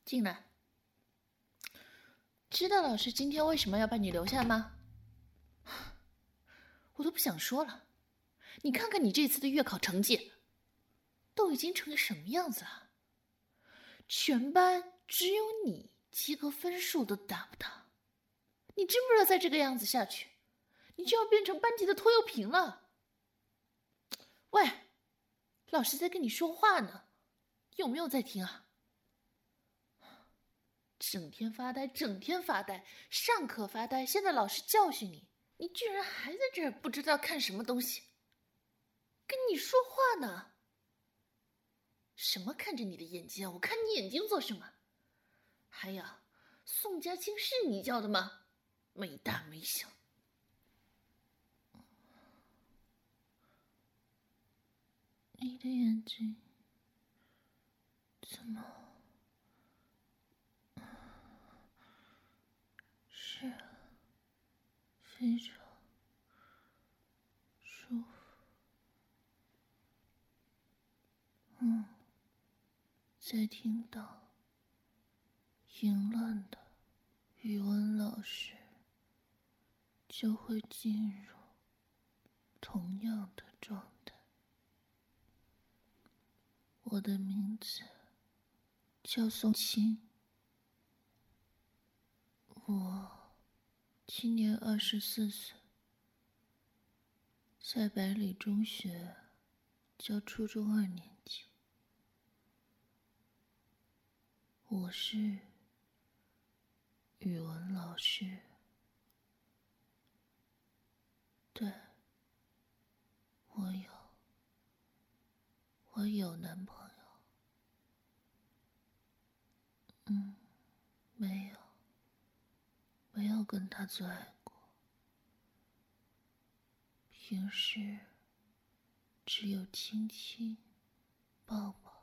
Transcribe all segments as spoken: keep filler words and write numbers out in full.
进来。知道老师今天为什么要把你留下吗？我都不想说了。你看看你这次的月考成绩，都已经成个什么样子了？全班只有你及格分数都达不到。你知不知道再这个样子下去，你就要变成班级的拖油瓶了？喂，老师在跟你说话呢，有没有在听啊？整天发呆，整天发呆，上课发呆，现在老师教训你，你居然还在这儿不知道看什么东西。跟你说话呢。什么看着你的眼睛啊？我看你眼睛做什么？还有，宋家清是你叫的吗？没大没小。你的眼睛怎么是非常舒服？嗯，在听到淫乱的语文老师，就会进入同样的状态。我的名字叫宋清，我今年二十四岁，在百里中学教初中二年级。我是语文老师。对，我有，我有男朋友。嗯，没有，没有跟他做爱过。平时只有亲亲、抱抱。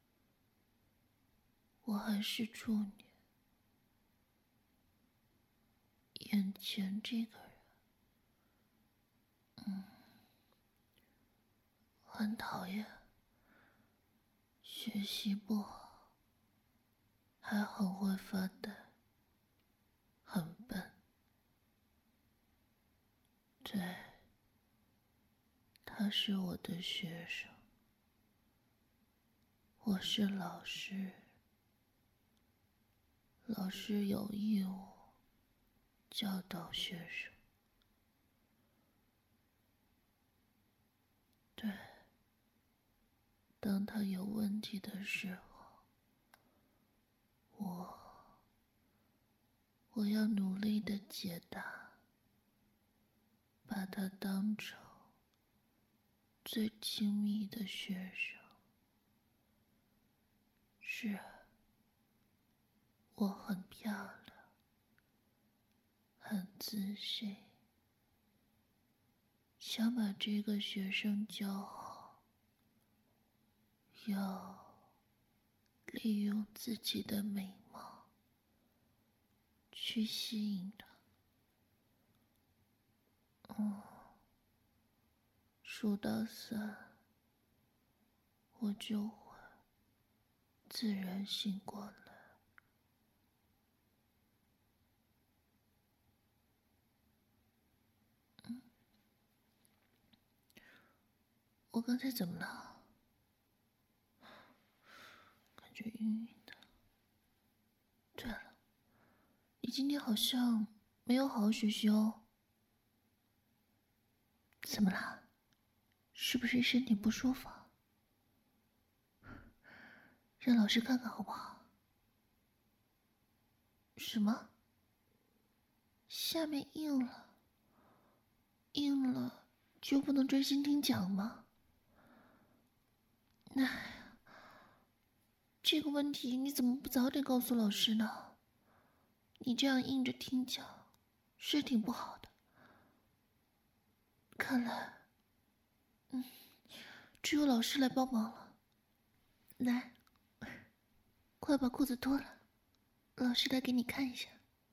我还是处女。眼前这个人，嗯，很讨厌，学习不好，还很会发呆，很笨。对，他是我的学生，我是老师，老师有义务教导学生。对，当他有问题的时候，我我要努力的解答，把他当成最亲密的学生。是啊，我很漂亮，很自信，想把这个学生教好，要利用自己的美貌去吸引他。嗯，数到三，我就会自然醒过来。嗯，我刚才怎么了？感觉晕晕的。对了，你今天好像没有好好学习哦。怎么了？是不是身体不舒服？让老师看看好不好？什么？下面硬了？硬了就不能专心听讲吗？哎呀，这个问题你怎么不早点告诉老师呢？你这样硬着听讲是挺不好的。看来，嗯，只有老师来帮忙了。来，快把裤子脱了，老师来给你看一下。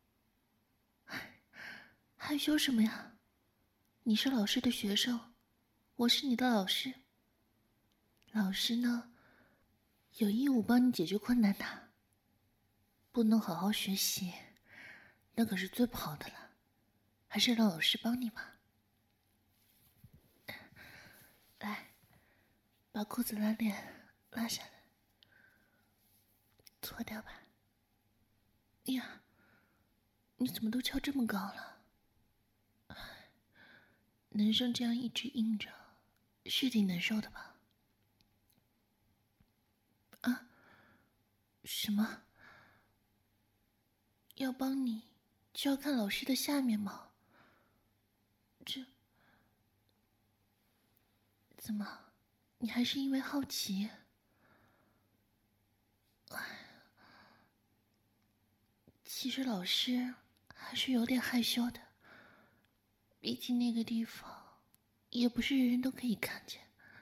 害羞什么呀？你是老师的学生，我是你的老师。老师呢，有义务帮你解决困难的。 不能好好学习，那可是最不好的了。还是让老师帮你吧。来，把裤子拉链拉下来，脱掉吧。呀，你怎么都翘这么高了？男生这样一直硬着，是挺难受的吧？啊？什么？要帮你就要看老师的下面吗？这怎么？你还是因为好奇？其实老师还是有点害羞的，毕竟那个地方也不是人人都可以看见。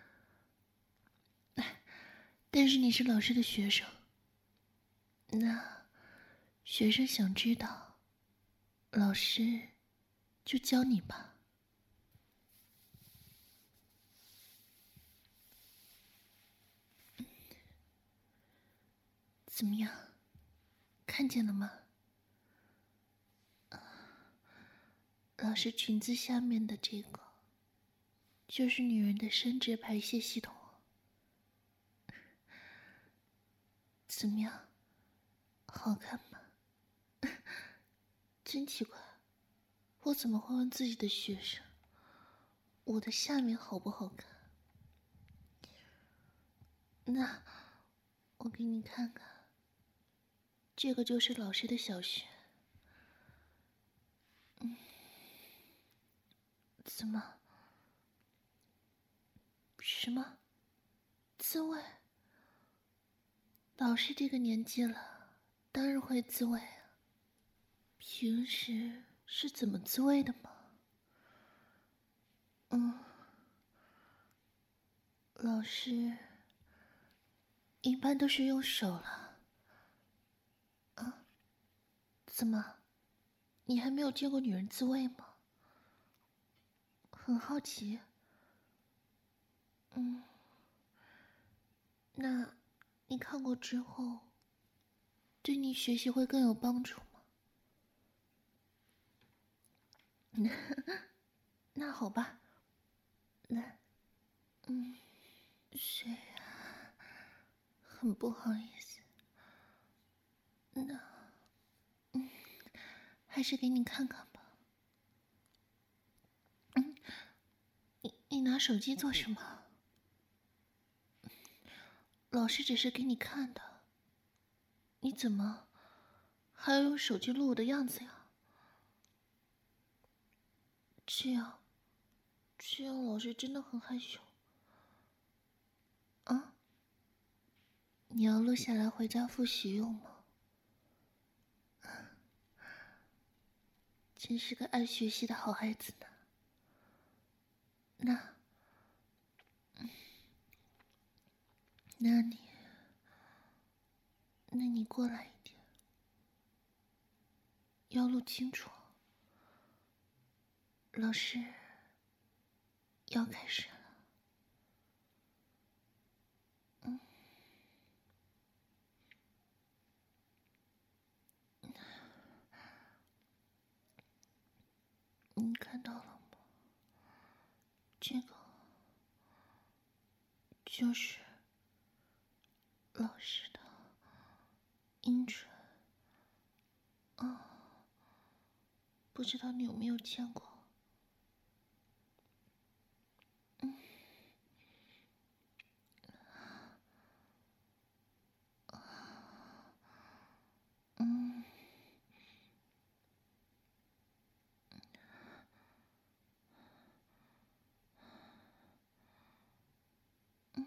但是你是老师的学生，那学生想知道，老师就教你吧。怎么样？看见了吗？老师裙子下面的这个，就是女人的生殖排泄系统。怎么样？好看吗？真奇怪，我怎么会问自己的学生，我的下面好不好看？那我给你看看，这个就是老师的小穴。嗯，怎么？什么？自慰？老师这个年纪了，当然会自慰啊。平时是怎么自慰的吗？嗯，老师一般都是用手了。啊？怎么？你还没有见过女人自慰吗？很好奇。嗯，那你看过之后，对你学习会更有帮助吗？那好吧，来，嗯，是啊，很不好意思。那，嗯，还是给你看看吧。嗯，你你拿手机做什么？老师只是给你看的，你怎么还要用手机录我的样子呀？这样，这样老师真的很害羞。啊？你要录下来回家复习用吗？真是个爱学习的好孩子呢。那，那你，那你过来一点，要录清楚。老师，要开始了。嗯，你看到了吗？这个就是老师的阴唇。啊，不知道你有没有见过？嗯，嗯，嗯，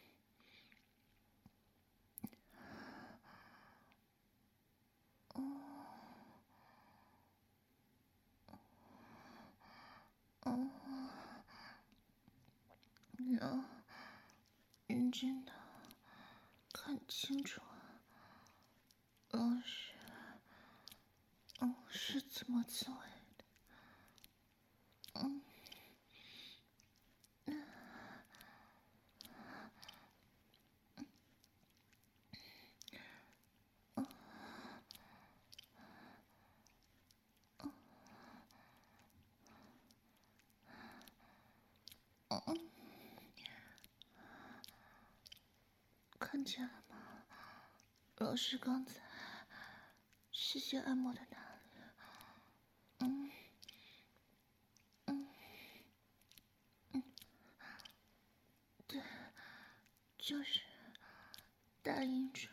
哦，你要认真的看清楚啊，老师，哦，是怎么自慰的？嗯， 嗯，看见了吗？老师刚才视线按摩的哪里？嗯嗯嗯，对，就是大阴唇。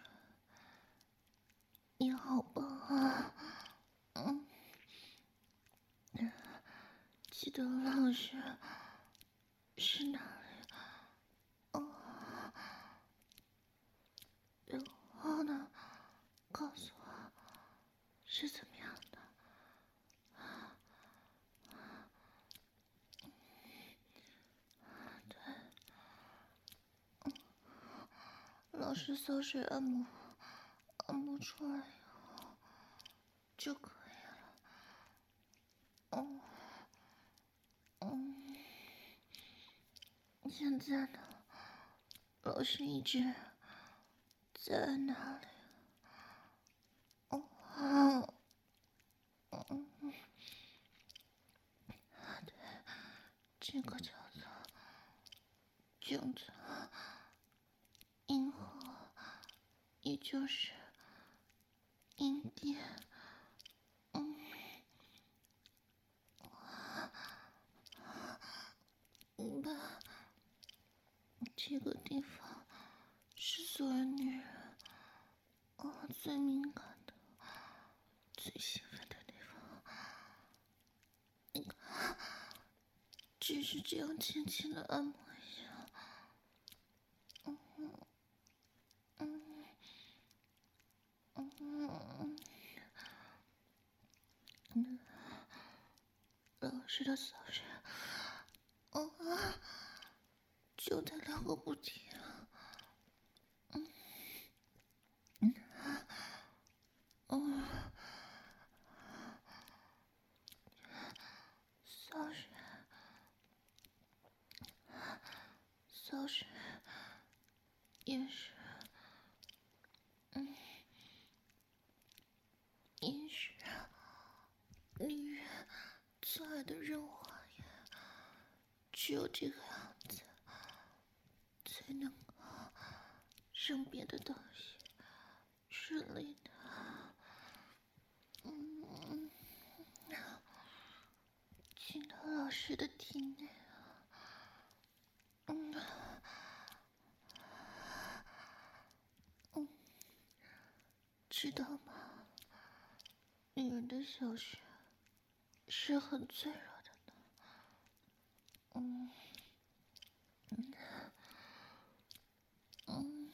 你好棒啊！嗯，记得老师是哪里？哦，然后呢？告诉我是怎么样的？对，老师搔水按摩，按摩出来以后就可以了。嗯嗯，现在呢？老师一直在哪里？哦，嗯嗯，对，这个叫做颈子阴核，也就是阴蒂。嗯，明白。这个地方是所有女人啊最敏感的、最兴奋的地方。你看，只是这样轻轻的按摩一下，嗯嗯嗯嗯嗯，老师的手势，哦啊，就在两个不停。嗯嗯嗯，小水，小水，也是，嗯，也是女人最爱的润滑液，只有这个样子，才能够让别的东西顺利的，嗯，进到老师的体内。嗯嗯，知道吗？女人的小穴是很脆弱的呢。嗯嗯嗯，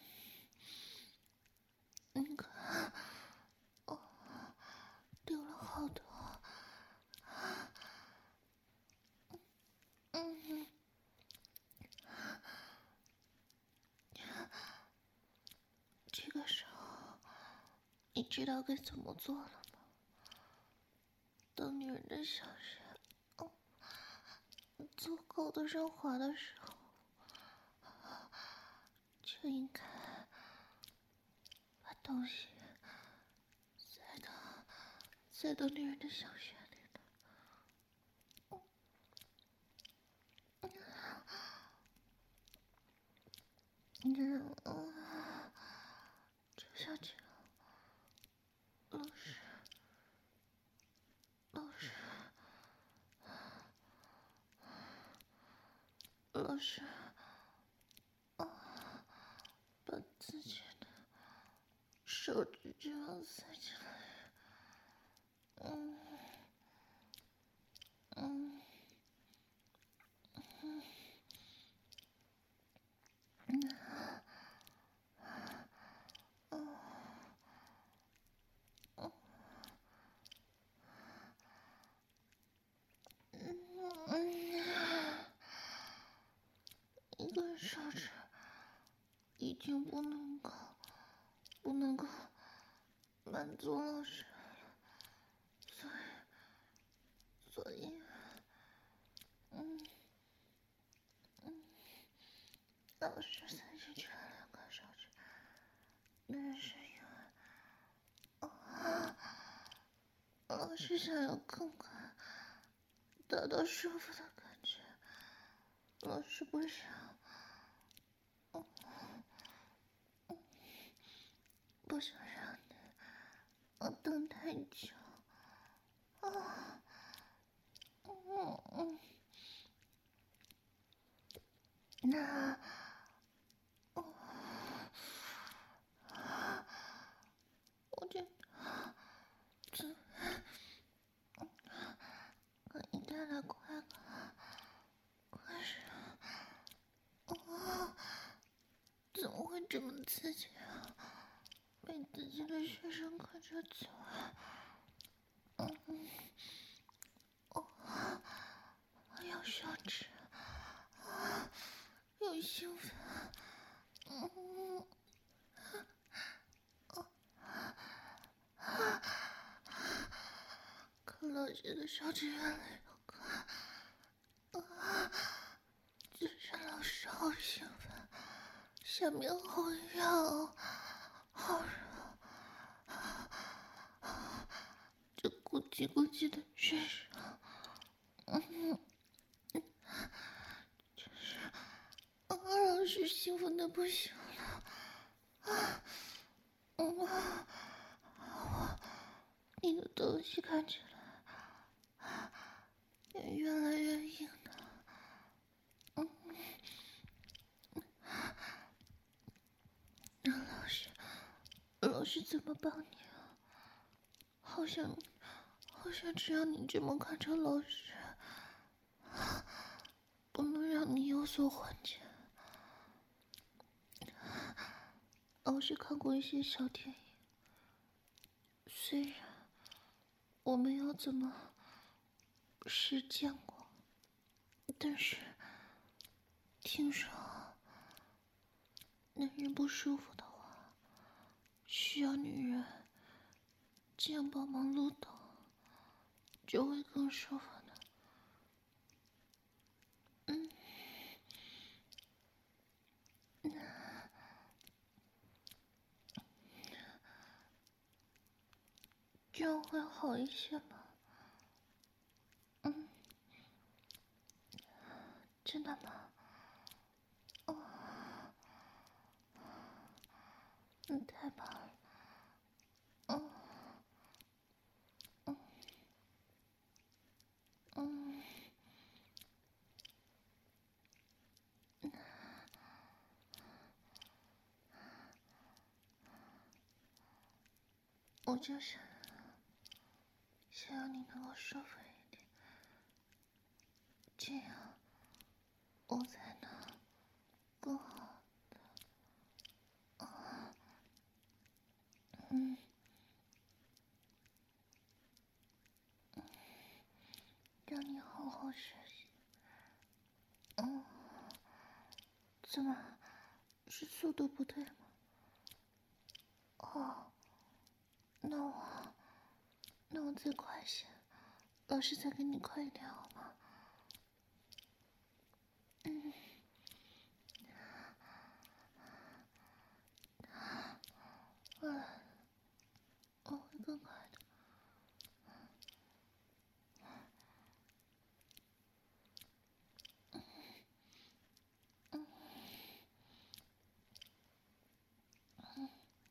那个哦，流了好多。嗯，这个时候你知道该怎么做了吗？当女人的小穴哦足够的润滑的时候，就应该把东西塞到塞到女人的小穴里的。嗯嗯，就像这样，老师，老师，老师，啊，把自己的手指这样塞进来。嗯嗯嗯嗯嗯嗯嗯，一个手指已经不能够不能够满足老师了，所以所以，嗯嗯，老师塞进去了两个手指，那是因为啊，老师想要更快得到舒服的感觉。 老师不想，不想让你我等太久。啊，嗯嗯，那，我，我觉得这给你带来快感，可是，啊，怎么会这么刺激啊？被自己的学生看着嘴，嗯嗯，哦，要手指，啊，又兴奋，嗯嗯。可老师的手指越来越快，啊！这让老师好兴奋，下面好痒，好热，这咕叽咕叽的声声，嗯，真是啊！老师兴奋的不行了，啊，嗯啊，我，你的东西看起来也越来越硬了，嗯。让老师，老师怎么帮你啊？好像，好像只要你这么看着老师，不能让你有所缓解。老师看过一些小电影，虽然我没有怎么实践过，但是听说男人不舒服的话，需要女人这样帮忙撸头，就会更舒服的。嗯，这样会好一些吗？嗯，真的吗？哦，嗯，太棒了。嗯嗯嗯。我就是想要你能够舒服一点，这样我才能更好的，啊，嗯，让你好好学习。嗯，怎么是速度不对吗？哦，那我那我再快些，老师再给你快一点好吗？嗯，嗯，我会更快的。嗯嗯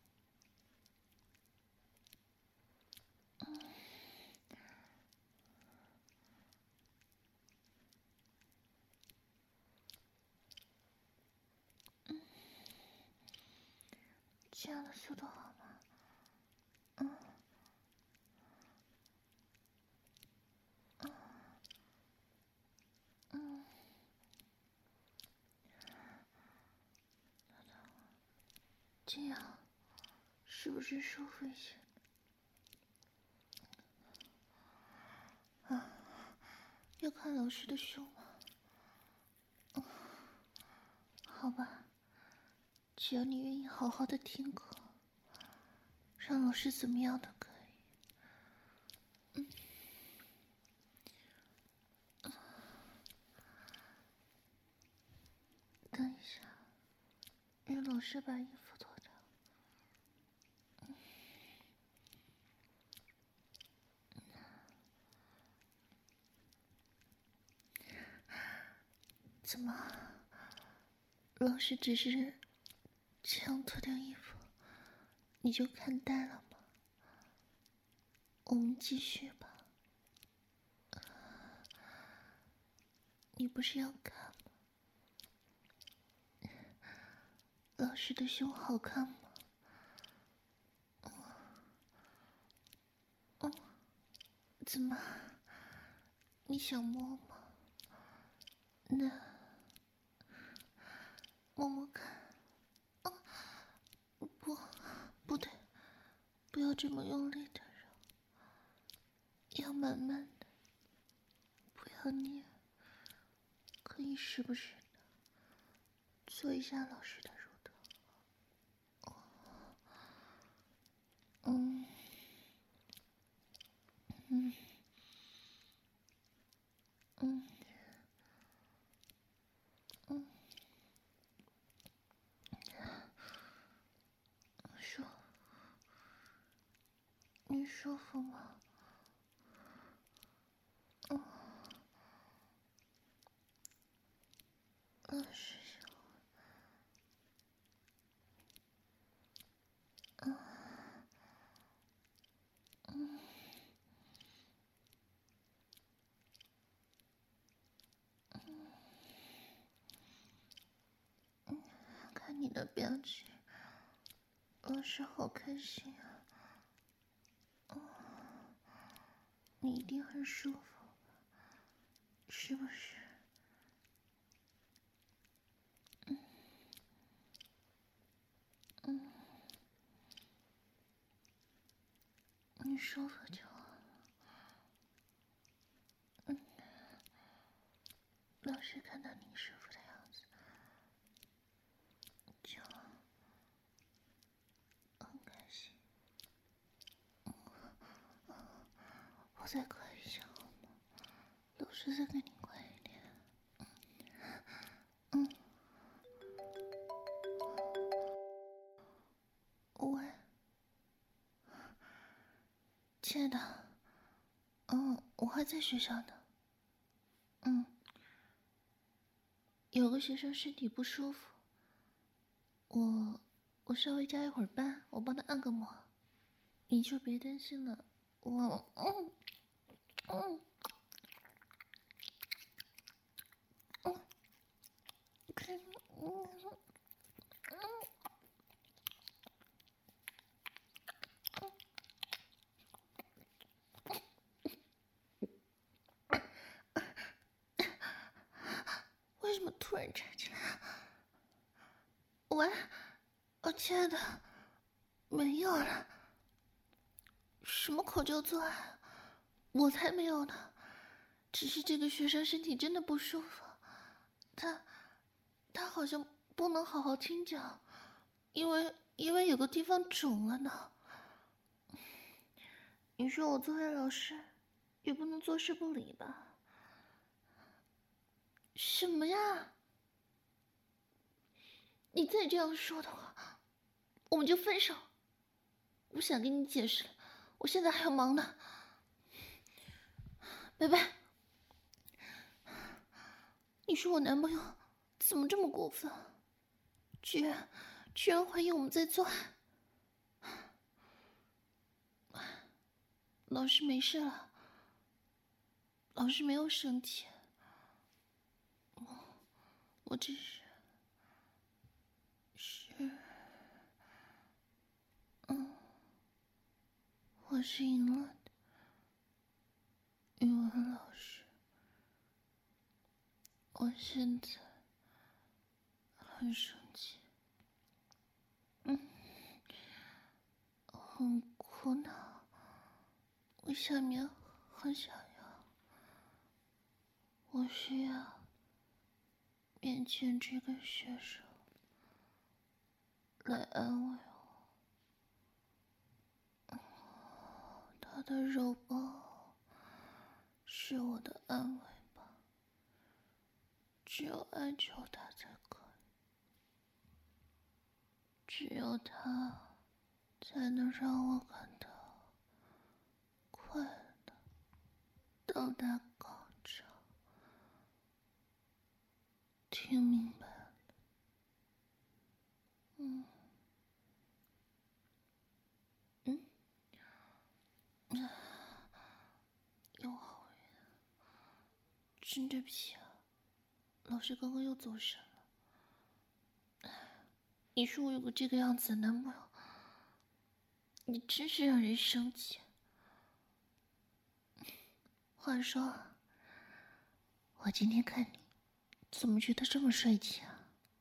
嗯，这样的速度好吗？嗯嗯嗯，这样是不是舒服一些？啊，要看老师的胸吗？嗯，好吧，只要你愿意好好的听课，让老师怎么样都可以。嗯，等一下，让老师把衣服脱掉。怎么， 老师只是这样脱掉衣服，你就看呆了吗？我们继续吧。你不是要看吗？老师的胸好看吗？哦，怎么？你想摸吗？那摸摸看。哦，不，不对，不要这么用力的揉，要慢慢的，不要捏。可以时不时的做一下老师的乳头。嗯嗯嗯嗯，舒，你舒服吗？嗯，老师想，嗯嗯嗯，看你的表情，老师好开心啊。哦，你一定很舒服，是不是？嗯嗯，你舒服就好了。嗯，老师看到你舒服的样子，就很开心。我再快一下好吗？老师再给你快一点。嗯。喂，亲爱的，嗯，我还在学校呢。嗯，有个学生身体不舒服，我我稍微加一会儿班，我帮他按个摩，你就别担心了。我嗯嗯嗯，可以嗯嗯。为什么突然站起来？喂，哦，亲爱的，没有了。什么口交做爱？我才没有呢。只是这个学生身体真的不舒服，他他好像不能好好听讲，因为因为有个地方肿了呢。你说我作为老师，也不能坐视不理吧？什么呀？你再这样说的话，我们就分手。不想跟你解释了，我现在还要忙呢。拜拜。你说我男朋友怎么这么过分？居然居然怀疑我们在做爱。老师没事了，老师没有生气。我我只是是嗯，我是赢了的，语文老师。我现在很生气，嗯，很苦恼，我下面很想要，我需要面前这个学生来安慰我，他的肉包是我的安慰吧，只有哀求他才可以，只有他才能让我感到快乐到达高潮。听明白了？ 真对不起啊，老师刚刚又走神了。你说我有个这个样子的男朋友，你真是让人生气。话说，我今天看你，怎么觉得这么帅气啊？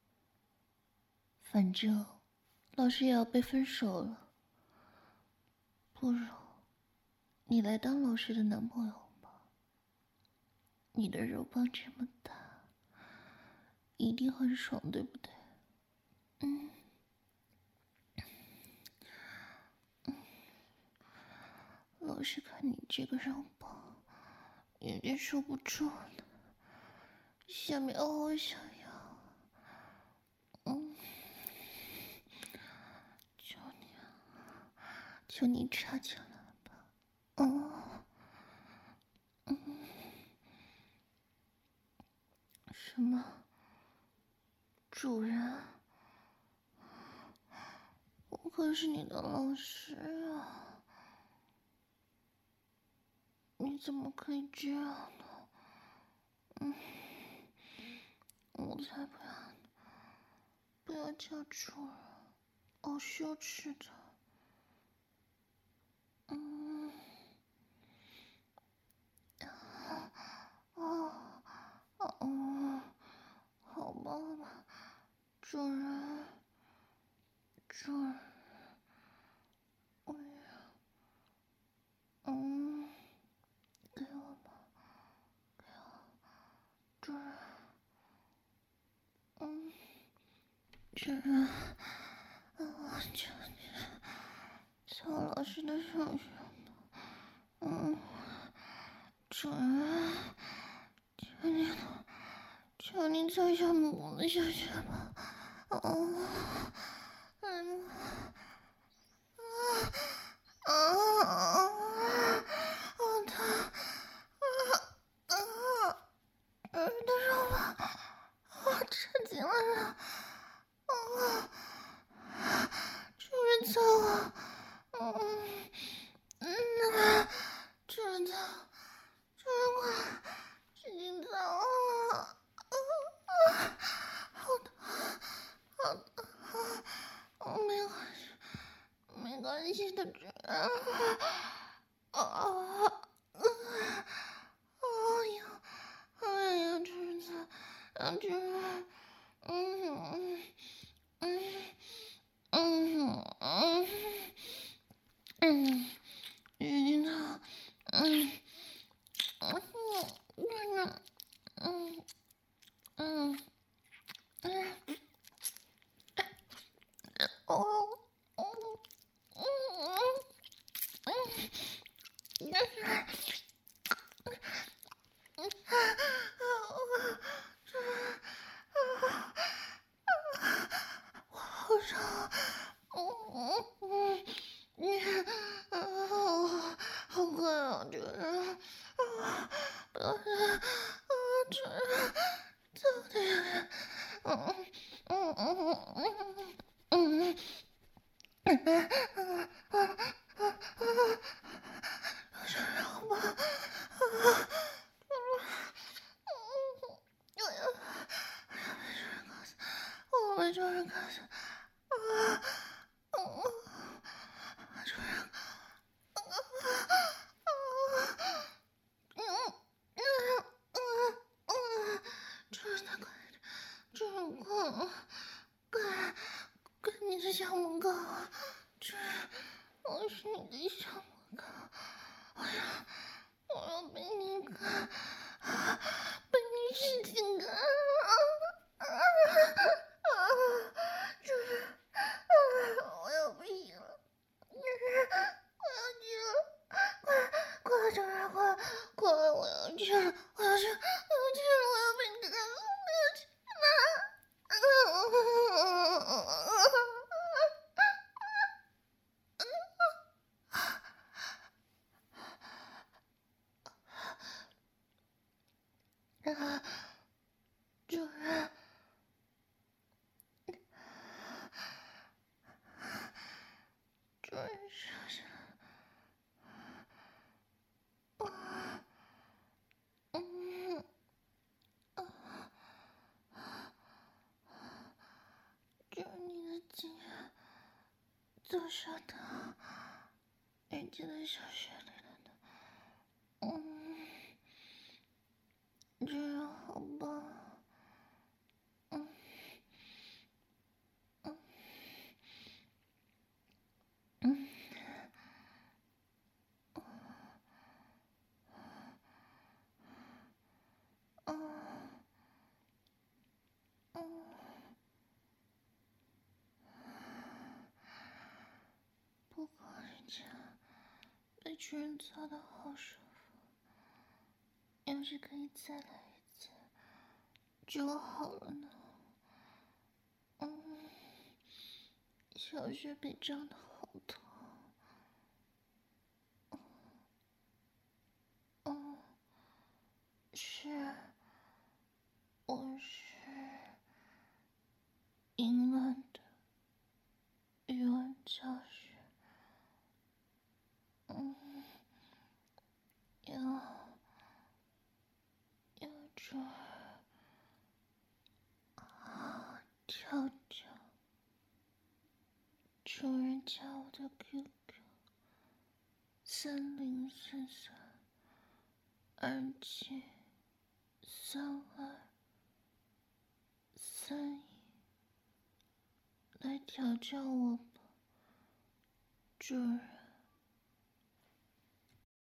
反正老师也要被分手了，不如你来当老师的男朋友吧。你的肉棒这么大，一定很爽，对不对？嗯。老师看你这个肉棒，有点受不住了，下面好想要。嗯，求你啊，求你插进来吧。嗯嗯，什么？主人？我可是你的老师啊，你怎么可以这样呢？嗯，我才不要呢！不要叫主人，好羞耻的。嗯，啊啊啊！好吧，主人，主人，我要，嗯，给我吧，给我，主人，嗯，主人，啊，求你，曹老师的手上，嗯，主人，求你了，求你再一下母子下去吧，啊，嗯，啊啊啊！好疼！啊啊！儿的肉吧，啊，插进来了！啊！主人操我！嗯嗯啊！主人操！主人快！使劲操啊！啊！好疼！好疼！啊！没关系，没关系的，主人。啊啊！哎呀！哎呀，主人操！啊，主人！嗯嗯嗯嗯嗯，晕了，嗯嗯嗯嗯嗯嗯，哦哦嗯嗯嗯，我好热，嗯嗯嗯啊，好快啊，主人啊！不要啊，主人，走点，嗯嗯嗯嗯嗯嗯嗯，主人好吧？啊！我被主人干死！啊！主人！嗯嗯嗯嗯，主人快点！主人快！快！快！你是小母狗！主人，我是你的小母狗！我要，我要被你干！被你使劲干！啊啊！主人，啊！我要屁了！我要去了！快快，主人快快！我要去了！我要去！我要去了！我要被你干死！我要去！啊！ 多少的人家的小穴里了的，嗯，这样好吧，嗯嗯嗯。嗯嗯，不过人家被主人操的好舒服，要是可以再来一次就好了呢。嗯，小穴被胀得好痛。嗯，是，我是淫乱的语文教学。嗯，要要这儿啊跳跳。主人加我的 Q Q 三零三三二七三二三一，来调教我吧，主人。